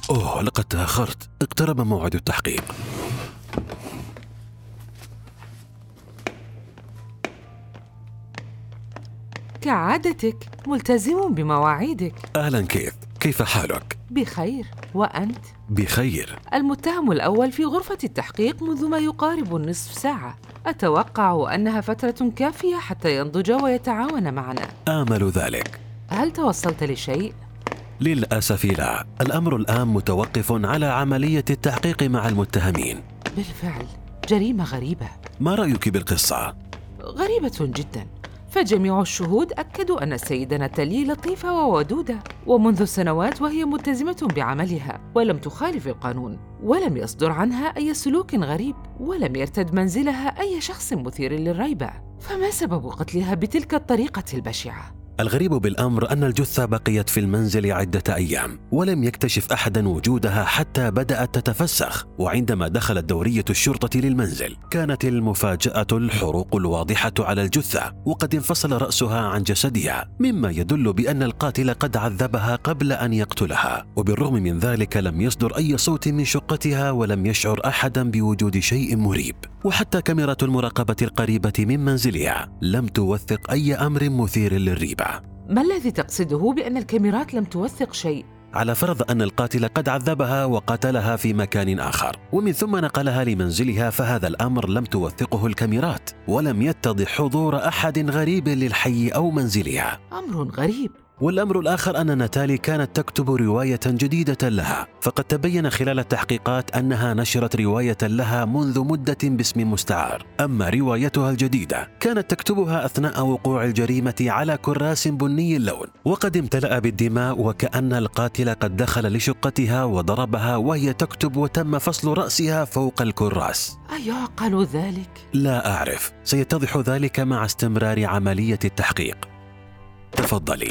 أوه، لقد تأخرت، اقترب موعد التحقيق. كعادتك ملتزم بمواعيدك. أهلا كيث، كيف حالك؟ بخير، وأنت؟ بخير. المتهم الأول في غرفة التحقيق منذ ما يقارب النصف ساعة. أتوقع أنها فترة كافية حتى ينضج ويتعاون معنا. آمل ذلك. هل توصلت لشيء؟ للأسف لا، الأمر الآن متوقف على عملية التحقيق مع المتهمين. بالفعل، جريمة غريبة. ما رأيك بالقصة؟ غريبة جداً، فجميع الشهود أكدوا أن السيدة ناتالي لطيفة وودودة، ومنذ سنوات وهي ملتزمة بعملها ولم تخالف القانون، ولم يصدر عنها أي سلوك غريب، ولم يرتد منزلها أي شخص مثير للريبة. فما سبب قتلها بتلك الطريقة البشعة؟ الغريب بالأمر أن الجثة بقيت في المنزل عدة أيام، ولم يكتشف أحد وجودها حتى بدأت تتفسخ. وعندما دخلت دورية الشرطة للمنزل كانت المفاجأة الحروق الواضحة على الجثة، وقد انفصل رأسها عن جسدها، مما يدل بأن القاتل قد عذبها قبل أن يقتلها. وبالرغم من ذلك لم يصدر أي صوت من شقتها، ولم يشعر أحدا بوجود شيء مريب. وحتى كاميرا المراقبة القريبة من منزلها لم توثق أي أمر مثير للريبة. ما الذي تقصده بأن الكاميرات لم توثق شيء؟ على فرض أن القاتل قد عذبها وقتلها في مكان آخر، ومن ثم نقلها لمنزلها، فهذا الأمر لم توثقه الكاميرات، ولم يتضح حضور أحد غريب للحي أو منزلها. أمر غريب. والأمر الآخر أن ناتالي كانت تكتب رواية جديدة لها، فقد تبين خلال التحقيقات أنها نشرت رواية لها منذ مدة باسم مستعار. أما روايتها الجديدة كانت تكتبها أثناء وقوع الجريمة على كراس بني اللون، وقد امتلأ بالدماء، وكأن القاتل قد دخل لشقتها وضربها وهي تكتب، وتم فصل رأسها فوق الكراس. أيعقل ذلك؟ لا أعرف، سيتضح ذلك مع استمرار عملية التحقيق. تفضلي.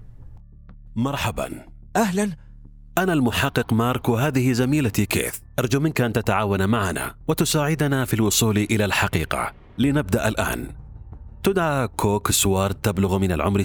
مرحبا. أهلا. أنا المحقق مارك، وهذه زميلتي كيث. أرجو منك أن تتعاون معنا وتساعدنا في الوصول إلى الحقيقة. لنبدأ الآن. تدعى كوك سوارد، تبلغ من العمر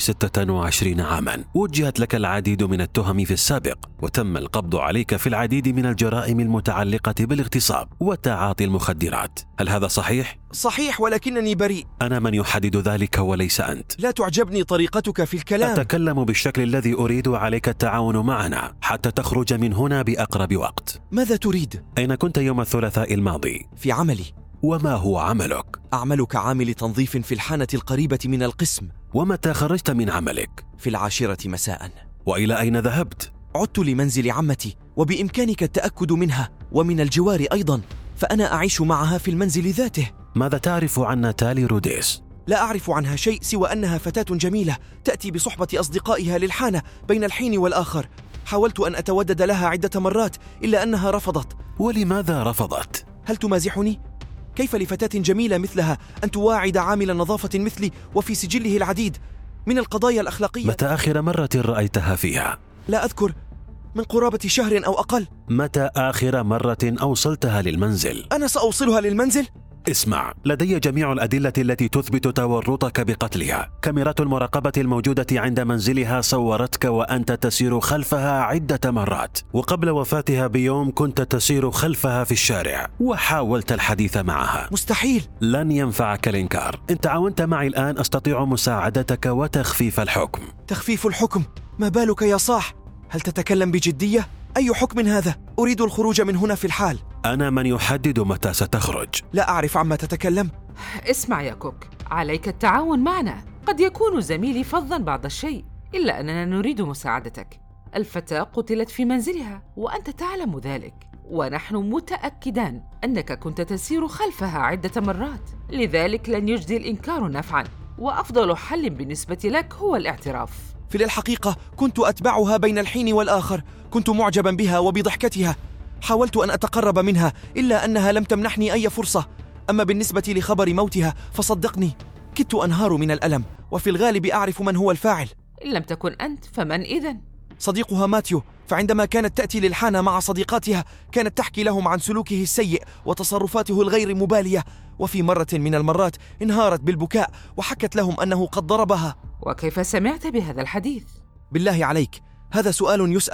26 عاما. وجهت لك العديد من التهم في السابق، وتم القبض عليك في العديد من الجرائم المتعلقة بالاغتصاب وتعاطي المخدرات. هل هذا صحيح؟ صحيح، ولكنني بريء. أنا من يحدد ذلك وليس أنت. لا تعجبني طريقتك في الكلام. أتكلم بالشكل الذي أريد، عليك التعاون معنا حتى تخرج من هنا بأقرب وقت. ماذا تريد؟ أين كنت يوم الثلاثاء الماضي؟ في عملي. وما هو عملك؟ أعمل كعامل تنظيف في الحانة القريبة من القسم. ومتى خرجت من عملك؟ في 10 مساء. وإلى أين ذهبت؟ عدت لمنزل عمتي، وبإمكانك التأكد منها ومن الجوار أيضا، فأنا أعيش معها في المنزل ذاته. ماذا تعرف عن ناتالي روديس؟ لا أعرف عنها شيء سوى أنها فتاة جميلة تأتي بصحبة أصدقائها للحانة بين الحين والآخر. حاولت أن أتودد لها عدة مرات إلا أنها رفضت. ولماذا رفضت؟ هل تمازحني؟ كيف لفتاة جميلة مثلها أن تواعد عامل نظافة مثلي وفي سجله العديد من القضايا الأخلاقية؟ متى آخر مرة رأيتها فيها؟ لا أذكر، من قرابة شهر أو أقل. متى آخر مرة أوصلتها للمنزل؟ أنا سأوصلها للمنزل؟ اسمع، لدي جميع الأدلة التي تثبت تورطك بقتلها. كاميرات المراقبة الموجودة عند منزلها صورتك وأنت تسير خلفها عدة مرات، وقبل وفاتها بيوم كنت تسير خلفها في الشارع وحاولت الحديث معها. مستحيل. لن ينفعك الإنكار. إن تعاونت معي الآن أستطيع مساعدتك وتخفيف الحكم. تخفيف الحكم؟ ما بالك يا صاح؟ هل تتكلم بجدية؟ أي حكم هذا؟ أريد الخروج من هنا في الحال. أنا من يحدد متى ستخرج. لا أعرف عما تتكلم. اسمع يا كوك، عليك التعاون معنا. قد يكون زميلي فظا بعض الشيء، إلا أننا نريد مساعدتك. الفتاة قتلت في منزلها وأنت تعلم ذلك، ونحن متأكدان أنك كنت تسير خلفها عدة مرات، لذلك لن يجدي الإنكار نفعا، وأفضل حل بالنسبة لك هو الاعتراف. في الحقيقة كنت أتبعها بين الحين والآخر، كنت معجبا بها وبضحكتها، حاولت أن أتقرب منها إلا أنها لم تمنحني أي فرصة. أما بالنسبة لخبر موتها فصدقني كدت أنهار من الألم، وفي الغالب أعرف من هو الفاعل. إن لم تكن أنت فمن إذن؟ صديقها ماتيو، فعندما كانت تأتي للحانة مع صديقاتها كانت تحكي لهم عن سلوكه السيء وتصرفاته الغير مبالية، وفي مرة من المرات انهارت بالبكاء وحكت لهم أنه قد ضربها. وكيف سمعت بهذا الحديث؟ بالله عليك، هذا سؤال يسأل؟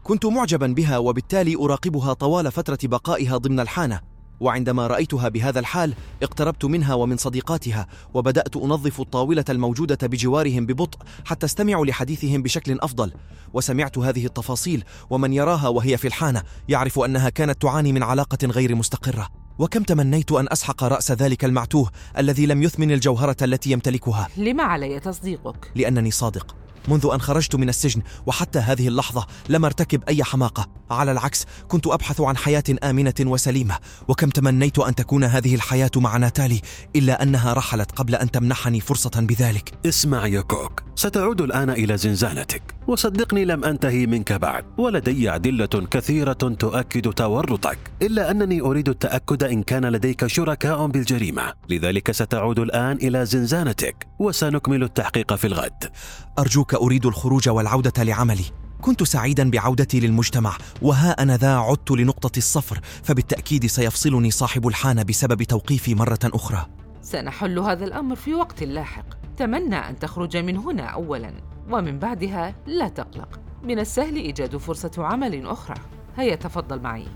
كنت معجبا بها وبالتالي أراقبها طوال فترة بقائها ضمن الحانة، وعندما رأيتها بهذا الحال اقتربت منها ومن صديقاتها وبدأت أنظف الطاولة الموجودة بجوارهم ببطء حتى استمع لحديثهم بشكل أفضل. وسمعت هذه التفاصيل، ومن يراها وهي في الحانة يعرف أنها كانت تعاني من علاقة غير مستقرة. وكم تمنيت أن أسحق رأس ذلك المعتوه الذي لم يثمن الجوهرة التي يمتلكها. لما علي تصديقك؟ لأنني صادق. منذ أن خرجت من السجن وحتى هذه اللحظة لم أرتكب أي حماقة، على العكس كنت أبحث عن حياة آمنة وسليمة. وكم تمنيت أن تكون هذه الحياة مع ناتالي، إلا أنها رحلت قبل أن تمنحني فرصة بذلك. اسمع يا كوك، ستعود الآن إلى زنزانتك، وصدقني لم أنتهي منك بعد، ولدي أدلة كثيرة تؤكد تورطك، إلا أنني أريد التأكد إن كان لديك شركاء بالجريمة. لذلك ستعود الآن إلى زنزانتك وسنكمل التحقيق في الغد. أرجوك، أريد الخروج والعودة لعملي. كنت سعيدا بعودتي للمجتمع، وها أنا ذا عدت لنقطة الصفر، فبالتأكيد سيفصلني صاحب الحانة بسبب توقيفي مرة أخرى. سنحل هذا الأمر في وقت لاحق. تمنى أن تخرج من هنا أولاً، ومن بعدها لا تقلق، من السهل إيجاد فرصة عمل أخرى. هيا تفضل معي.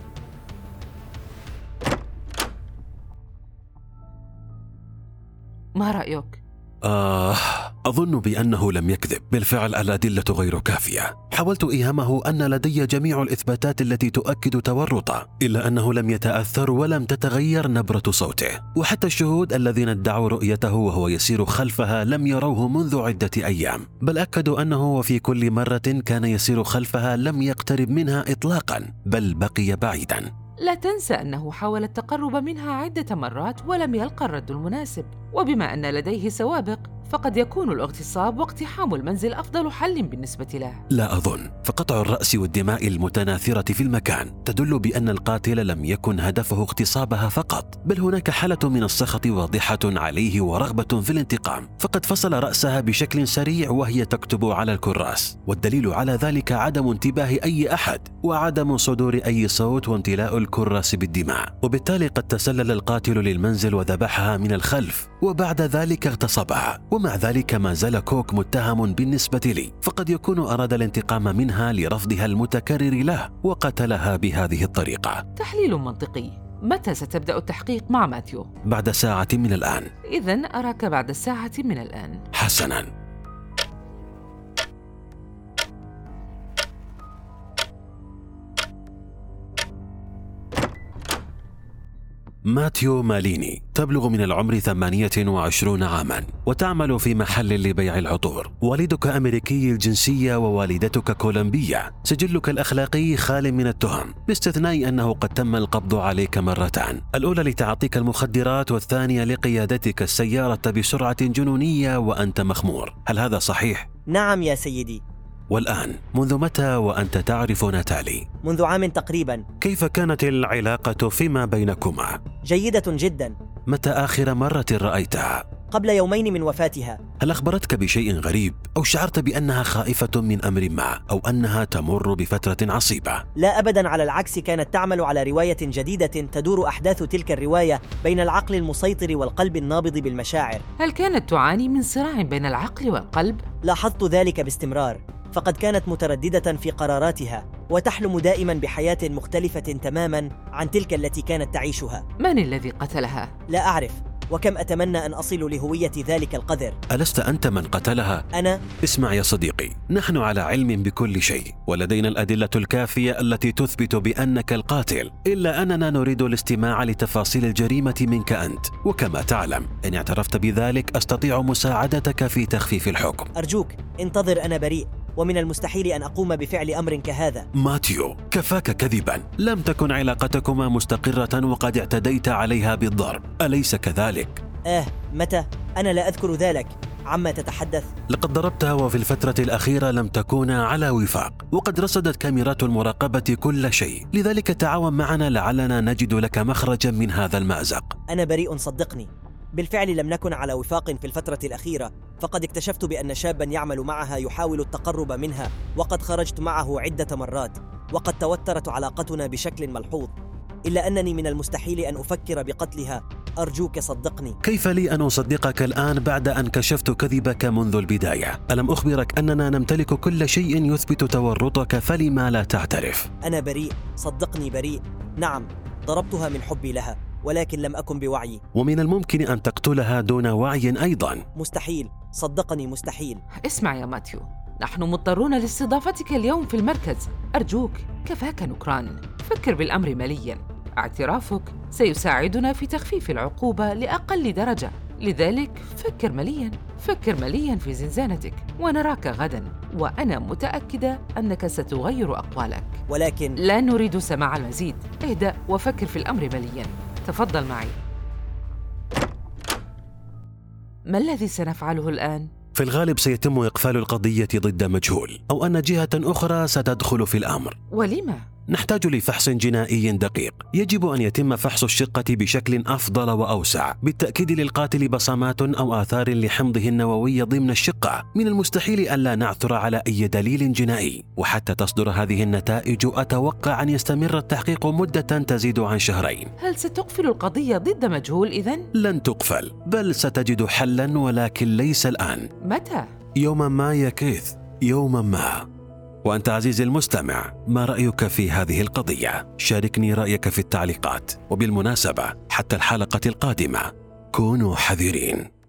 ما رأيك؟ أظن بأنه لم يكذب. بالفعل الأدلة غير كافية. حاولت إيهامه أن لدي جميع الإثباتات التي تؤكد تورطه، إلا أنه لم يتأثر ولم تتغير نبرة صوته، وحتى الشهود الذين ادعوا رؤيته وهو يسير خلفها لم يروه منذ عدة أيام، بل أكدوا أنه وفي كل مرة كان يسير خلفها لم يقترب منها إطلاقا، بل بقي بعيدا. لا تنسى أنه حاول التقرب منها عدة مرات ولم يلقى الرد المناسب، وبما أن لديه سوابق فقد يكون الاغتصاب واقتحام المنزل أفضل حل بالنسبة له. لا أظن، فقطع الرأس والدماء المتناثرة في المكان تدل بأن القاتل لم يكن هدفه اغتصابها فقط، بل هناك حالة من السخط واضحة عليه ورغبة في الانتقام، فقد فصل رأسها بشكل سريع وهي تكتب على الكراس، والدليل على ذلك عدم انتباه أي أحد وعدم صدور أي صوت وامتلاء الكراس بالدماء، وبالتالي قد تسلل القاتل للمنزل وذبحها من الخلف وبعد ذلك اغتصبها. ومع ذلك ما زال كوك متهم بالنسبة لي، فقد يكون أراد الانتقام منها لرفضها المتكرر له وقتلها بهذه الطريقة. تحليل منطقي. متى ستبدأ التحقيق مع ماثيو؟ بعد ساعة من الآن. إذن أراك بعد ساعة من الآن. حسناً. ماثيو ماليني تبلغ من العمر 28 عاماً وتعمل في محل لبيع العطور. والدك أمريكي الجنسية ووالدتك كولومبية. سجلك الأخلاقي خال من التهم، باستثناء أنه قد تم القبض عليك مرتان، الأولى لتعاطيك المخدرات والثانية لقيادتك السيارة بسرعة جنونية وأنت مخمور. هل هذا صحيح؟ نعم يا سيدي. والآن منذ متى وأنت تعرف ناتالي؟ منذ عام تقريبا. كيف كانت العلاقة فيما بينكما؟ جيدة جدا. متى آخر مرة رأيتها؟ قبل يومين من وفاتها. هل أخبرتك بشيء غريب أو شعرت بأنها خائفة من أمر ما أو أنها تمر بفترة عصيبة؟ لا أبدا، على العكس كانت تعمل على رواية جديدة تدور أحداث تلك الرواية بين العقل المسيطر والقلب النابض بالمشاعر. هل كانت تعاني من صراع بين العقل والقلب؟ لاحظت ذلك باستمرار، فقد كانت مترددة في قراراتها وتحلم دائما بحياة مختلفة تماما عن تلك التي كانت تعيشها. من الذي قتلها؟ لا أعرف، وكم أتمنى أن أصل لهوية ذلك القذر. ألست أنت من قتلها؟ أنا؟ اسمع يا صديقي، نحن على علم بكل شيء ولدينا الأدلة الكافية التي تثبت بأنك القاتل، إلا أننا نريد الاستماع لتفاصيل الجريمة منك أنت، وكما تعلم إن اعترفت بذلك أستطيع مساعدتك في تخفيف الحكم. أرجوك انتظر، أنا بريء، ومن المستحيل أن أقوم بفعل أمر كهذا. ماثيو، كفاك كذبا. لم تكن علاقتكما مستقرة وقد اعتديت عليها بالضرب، أليس كذلك؟ متى؟ أنا لا أذكر ذلك. عما تتحدث؟ لقد ضربتها وفي الفترة الأخيرة لم تكونا على وفاق، وقد رصدت كاميرات المراقبة كل شيء، لذلك تعاون معنا لعلنا نجد لك مخرجا من هذا المأزق. أنا بريء صدقني. بالفعل لم نكن على وفاق في الفترة الأخيرة، فقد اكتشفت بأن شابا يعمل معها يحاول التقرب منها، وقد خرجت معه عدة مرات، وقد توترت علاقتنا بشكل ملحوظ، إلا أنني من المستحيل أن أفكر بقتلها أرجوك صدقني. كيف لي أن أصدقك الآن بعد أن كشفت كذبك منذ البداية؟ ألم أخبرك أننا نمتلك كل شيء يثبت تورطك، فلما لا تعترف؟ أنا بريء، صدقني بريء. نعم، ضربتها من حبي لها، ولكن لم أكن بوعي. ومن الممكن أن تقتلها دون وعي أيضا. مستحيل، صدقني مستحيل. اسمع يا ماتيو، نحن مضطرون لاستضافتك اليوم في المركز. أرجوك كفاك نكران، فكر بالأمر ملياً. اعترافك سيساعدنا في تخفيف العقوبة لأقل درجة، لذلك فكر ملياً، فكر ملياً في زنزانتك، ونراك غداً، وأنا متأكدة أنك ستغير أقوالك. ولكن لا نريد سماع المزيد. اهدأ وفكر في الأمر ملياً. تفضل معي. ما الذي سنفعله الآن؟ في الغالب سيتم إقفال القضية ضد مجهول، أو أن جهة أخرى ستدخل في الأمر. ولما؟ نحتاج لفحص جنائي دقيق. يجب أن يتم فحص الشقة بشكل أفضل وأوسع، بالتأكيد للقاتل بصمات أو آثار لحمضه النووي ضمن الشقة. من المستحيل أن لا نعثر على أي دليل جنائي، وحتى تصدر هذه النتائج أتوقع أن يستمر التحقيق مدة تزيد عن 2 شهر. هل ستقفل القضية ضد مجهول إذن؟ لن تقفل، بل ستجد حلاً، ولكن ليس الآن. متى؟ يوما ما يا كيث، يوما ما. وأنت عزيزي المستمع، ما رأيك في هذه القضية؟ شاركني رأيك في التعليقات، وبالمناسبة حتى الحلقة القادمة كونوا حذرين.